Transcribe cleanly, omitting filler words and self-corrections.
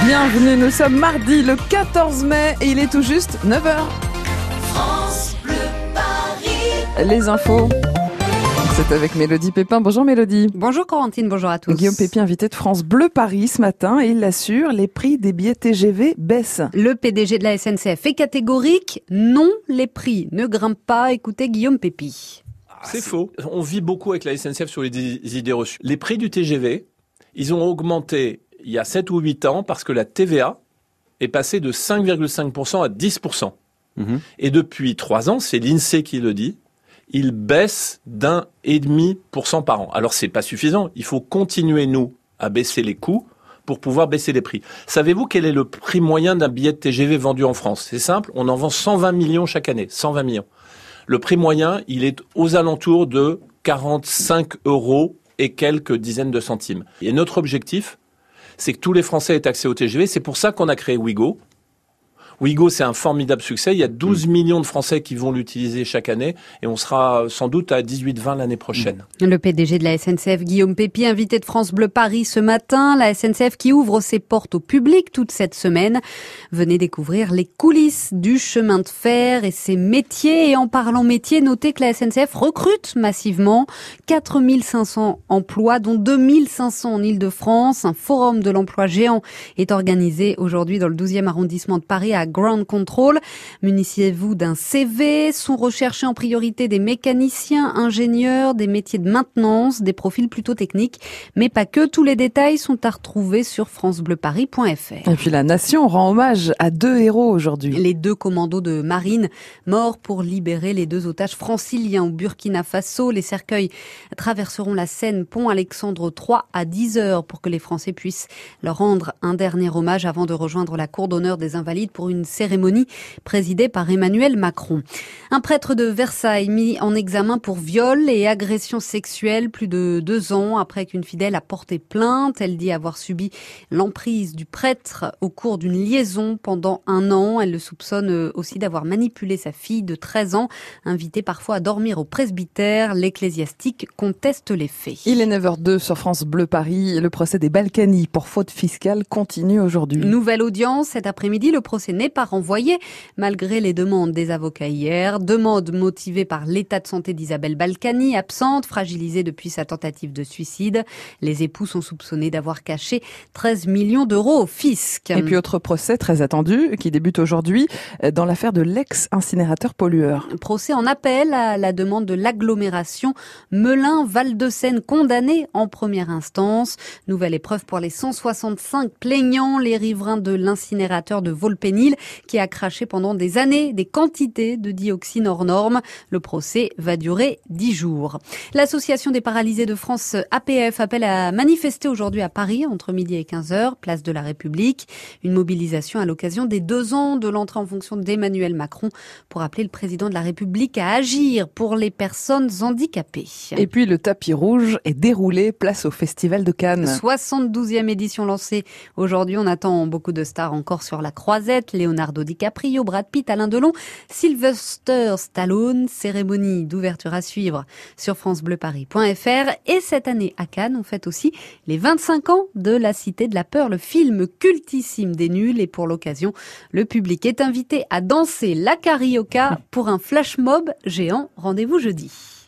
Bienvenue, nous sommes mardi le 14 mai et il est tout juste 9h. France Bleu Paris. Les infos, c'est avec Mélodie Pépin. Bonjour Mélodie. Bonjour Corentine, bonjour à tous. Guillaume Pépin, invité de France Bleu Paris ce matin, et il l'assure, les prix des billets TGV baissent. Le PDG de la SNCF est catégorique, non, les prix ne grimpent pas. Écoutez Guillaume Pépi. C'est faux. On vit beaucoup avec la SNCF sur les idées reçues. Les prix du TGV, ils ont augmenté il y a 7 ou 8 ans parce que la TVA est passée de 5,5% à 10%. Et depuis 3 ans, c'est l'INSEE qui le dit, il baisse d'1,5% par an. Alors c'est pas suffisant, il faut continuer nous à baisser les coûts pour pouvoir baisser les prix. Savez-vous quel est le prix moyen d'un billet de TGV vendu en France ? C'est simple, on en vend 120 millions chaque année, 120 millions. Le prix moyen, il est aux alentours de 45 € et quelques dizaines de centimes. Et notre objectif, c'est que tous les Français aient accès au TGV. C'est pour ça qu'on a créé Ouigo. Ouigo, c'est un formidable succès. Il y a 12 millions de Français qui vont l'utiliser chaque année et on sera sans doute à 18-20 l'année prochaine. Le PDG de la SNCF, Guillaume Pépi, invité de France Bleu Paris ce matin. La SNCF qui ouvre ses portes au public toute cette semaine. Venez découvrir les coulisses du chemin de fer et ses métiers. Et en parlant métiers, notez que la SNCF recrute massivement 4500 emplois, dont 2500 en Ile-de-France. Un forum de l'emploi géant est organisé aujourd'hui dans le 12e arrondissement de Paris à Ground Control. Munissez-vous d'un CV. Sont recherchés en priorité des mécaniciens, ingénieurs, des métiers de maintenance, des profils plutôt techniques, mais pas que. Tous les détails sont à retrouver sur francebleuparis.fr. Et puis la nation rend hommage à 2 héros aujourd'hui. Les 2 commandos de marine morts pour libérer les 2 otages franciliens au Burkina Faso. Les cercueils traverseront la Seine, pont Alexandre III à 10h pour que les Français puissent leur rendre un dernier hommage avant de rejoindre la cour d'honneur des Invalides pour une cérémonie présidée par Emmanuel Macron. Un prêtre de Versailles mis en examen pour viol et agression sexuelle plus de 2 ans après qu'une fidèle a porté plainte. Elle dit avoir subi l'emprise du prêtre au cours d'une liaison pendant 1 an. Elle le soupçonne aussi d'avoir manipulé sa fille de 13 ans, invitée parfois à dormir au presbytère. L'ecclésiastique conteste les faits. Il est 9h02 sur France Bleu Paris. Le procès des Balkany pour faute fiscale continue aujourd'hui. Nouvelle audience cet après-midi. Le procès n'est pas renvoyé malgré les demandes des avocats hier. Demande motivée par l'état de santé d'Isabelle Balkany, absente, fragilisée depuis sa tentative de suicide. Les époux sont soupçonnés d'avoir caché 13 millions d'euros au fisc. Et puis autre procès très attendu qui débute aujourd'hui dans l'affaire de l'ex-incinérateur pollueur. Procès en appel à la demande de l'agglomération Melun-Val-de-Seine, condamné en première instance. Nouvelle épreuve pour les 165 plaignants, les riverains de l'incinérateur de Volpénil qui a craché pendant des années des quantités de dioxine hors normes. Le procès va durer 10 jours. L'association des paralysés de France, APF, appelle à manifester aujourd'hui à Paris entre midi et 15h, place de la République. Une mobilisation à l'occasion des 2 ans de l'entrée en fonction d'Emmanuel Macron pour appeler le président de la République à agir pour les personnes handicapées. Et puis le tapis rouge est déroulé, place au Festival de Cannes. 72e édition lancée aujourd'hui. On attend beaucoup de stars encore sur la croisette. Leonardo DiCaprio, Brad Pitt, Alain Delon, Sylvester Stallone. Cérémonie d'ouverture à suivre sur francebleuparis.fr. Et cette année à Cannes, on fête aussi les 25 ans de La Cité de la Peur, le film cultissime des nuls. Et pour l'occasion, le public est invité à danser la carioca pour un flash mob géant. Rendez-vous jeudi.